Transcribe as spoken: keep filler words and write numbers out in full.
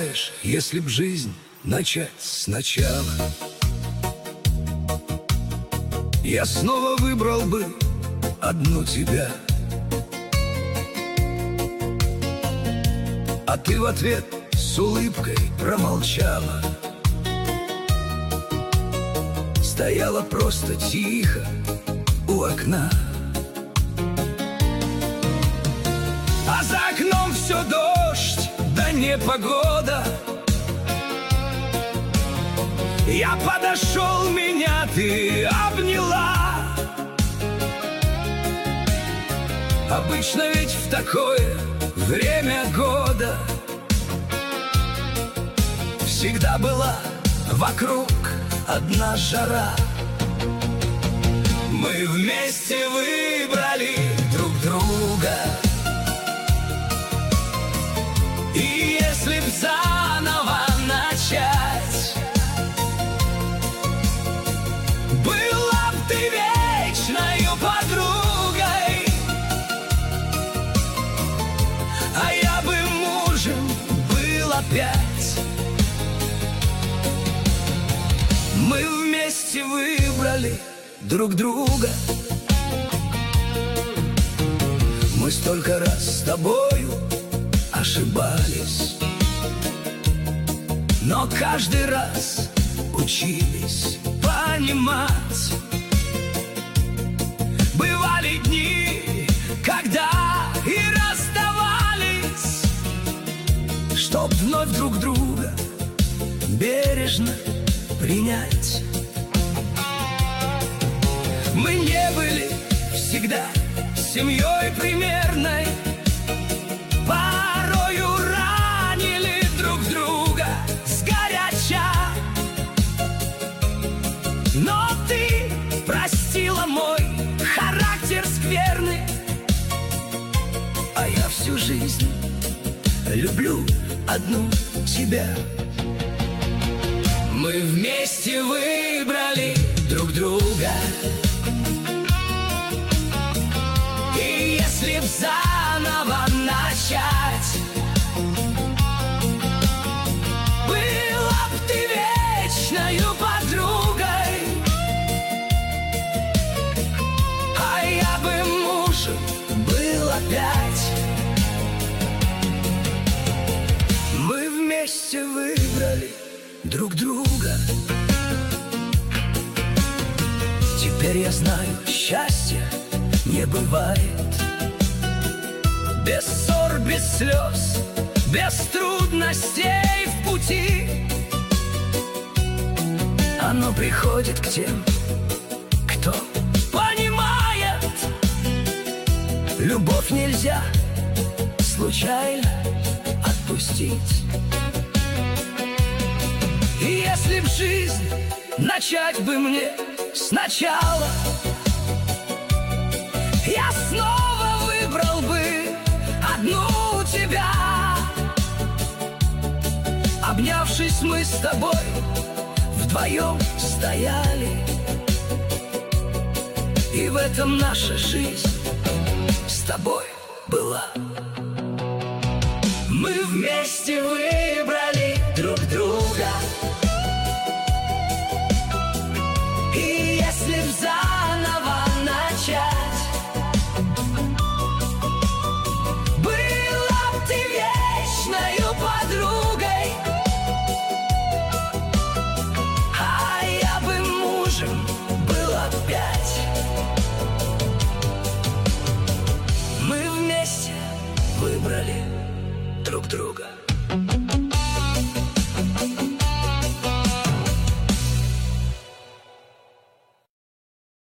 подумаешь, если б жизнь начать сначала, я снова выбрал бы одну тебя. А ты в ответ с улыбкой промолчала, стояла просто тихо у окна. А за окном все дождь, да непогода. Я подошел, меня ты обняла. Обычно ведь в такое время года всегда была вокруг одна жара. Мы вместе выбрали друг друга, и если б заново начать, была б ты вечною подругой, а я бы мужем был опять. Мы вместе выбрали друг друга. Мы столько раз с тобою ошибались, но каждый раз учились понимать. Бывали дни, когда и расставались, чтоб вновь друг друга бережно принять. Мы не были всегда семьей примерной, порою ранили друг друга сгоряча. Но ты простила мой характер скверный, а я всю жизнь люблю одну тебя. Мы вместе выбрали друг друга, и если б заново начать, была б ты вечною подругой, а я бы мужем был опять. Мы вместе выбрали друг друга. Теперь я знаю, счастья не бывает без ссор, без слез, без трудностей в пути. Оно приходит к тем, кто понимает. Любовь нельзя случайно отпустить. И если б жизнь начать бы мне сначала, я снова выбрал бы одну тебя. Обнявшись, мы с тобой вдвоем стояли, и в этом наша жизнь с тобой была. Мы вместе выбрали друг друга, и если б заново начать, была б ты вечною подругой, а я бы мужем был опять. Мы вместе выбрали друг друга.